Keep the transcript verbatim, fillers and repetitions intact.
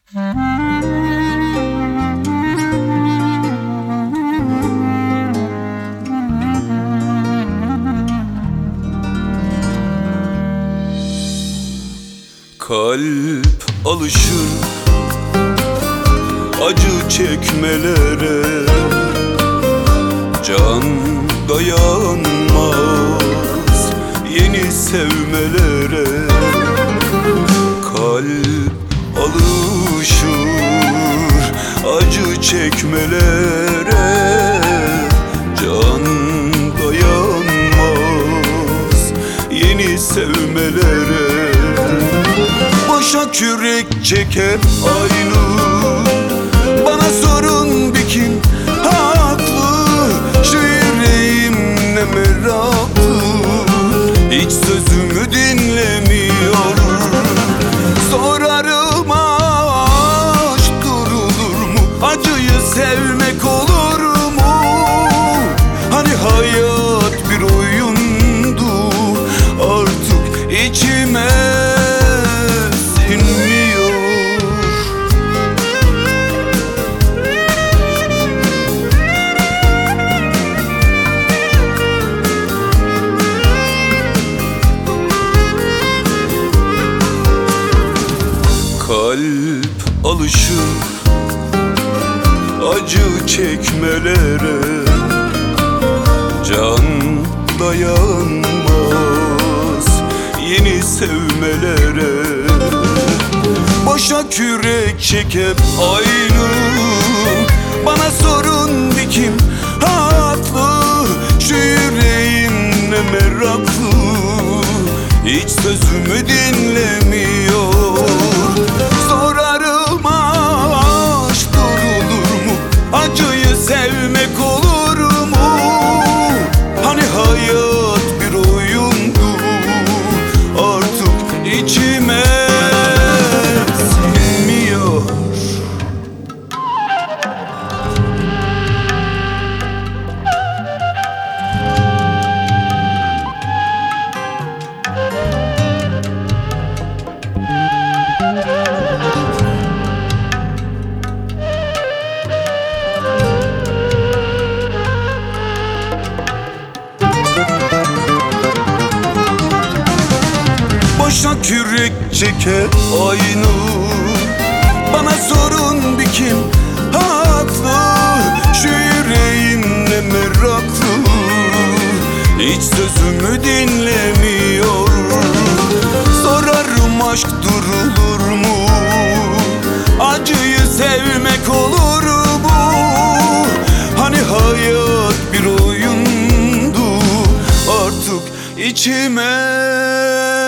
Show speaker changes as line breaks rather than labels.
Kalp alışır acı çekmelere, can dayanmaz yeni sevmelere. Kalp alışır acı çekmelere, can dayanmaz yeni sevmelere. Boşa kürek çeker aynı, bana sorun bir kim haklı? Şu yüreğim ne meraklı, hiç sözümü dinlemiyor. Sorarım aşk durulur mu? Acıyı sevmek olur mu? Hani hayat bir oyundu, artık içime kalp alışır acı çekmelere, can dayanmaz yeni sevmelere. Boşa kürek çekip aynı, bana sorun bir kim haklı? Şu yüreğim ne meraklı, hiç sözümü dinlemiyor. Sorarım aşk durulur mu? Acıyı sevmek olur mu? Hani hayat bir oyundu, artık içime sinmiyor. Boşa kürek çeker aynı, bana sorun bir kim haklı? Şu yüreğim ne meraklı, hiç sözümü dinlemiyor. Sorarım aşk durulur mu? Acıyı sevmek olur mu? Hani hayat bir oyundu, artık içime